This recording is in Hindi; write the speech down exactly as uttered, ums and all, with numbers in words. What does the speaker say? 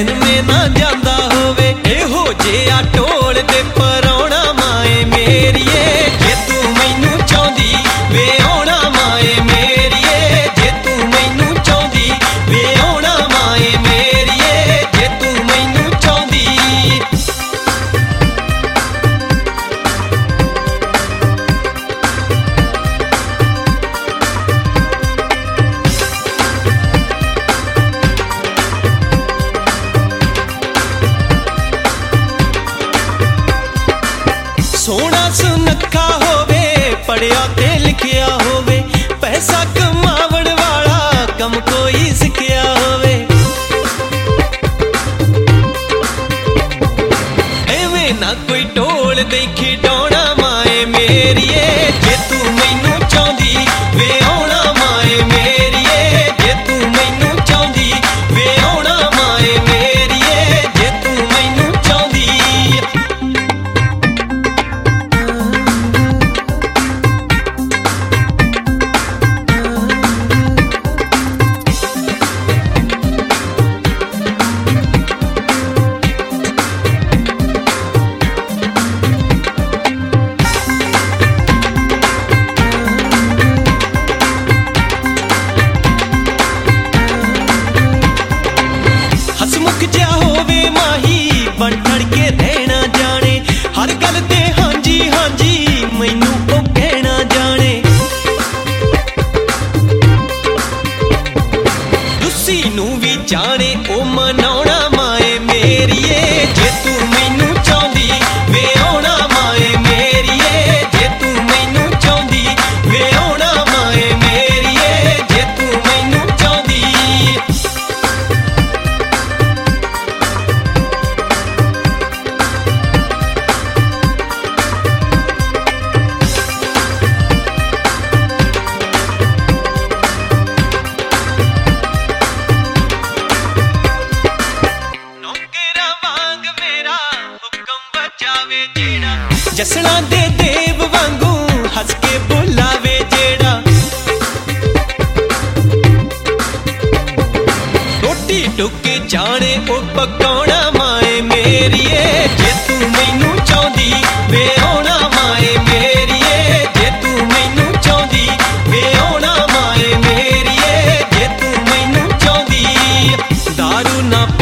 सिनमे ना जांदा होवे एहो जिहा ढोल दे पराउणा माए मेरिए जे तू मैनू चाहुंदी वे आउणा माए मेरिए जे तू मैनू चाहुंदी वे आउणा माए मेरिए जे तू मैनू चाहुंदी। सोना सुनखा होवे पढ़िया ते लिखिया होवे पैसा कमावण वाला कम कोई सिखिया होवे एवें ना कोई ढोल दे खिडौणा माए मेरिए जे तू मैनू चाहुंदी वे आउणा माए मेरिए जे तू मैनू चाहुंदी वे आउणा माए मेरिए जे तू मैनू चाहुंदी। हसमुख जा होवे माही बन ठड़ के रहना जाने हर गल ते हांजी हांजी मैनू ओ कहना जाने रुस्सी नू भी जाने ओ मनाउणा माए मेरिए जे तू मैनू चाहुंदी वे आउणा माए मेरिए जे तू मैनू चाहुंदी वे आउणा माए मेरिए जे तू मैनू चाहुंदी। नौकरा वांग मेरा हुक्म बजावे जेड़ा जसना दे देव वांगू हंस के बुलावे जेड़ा रोटी टुक जाने ओ पकाउणा माए मेरिए जे तू मैनू चाहुंदी वे आउणा माए मेरिए जे तू मैनू चाहुंदी वे आउणा माए मेरिए जे तू मैनू चाहुंदी। दारू ना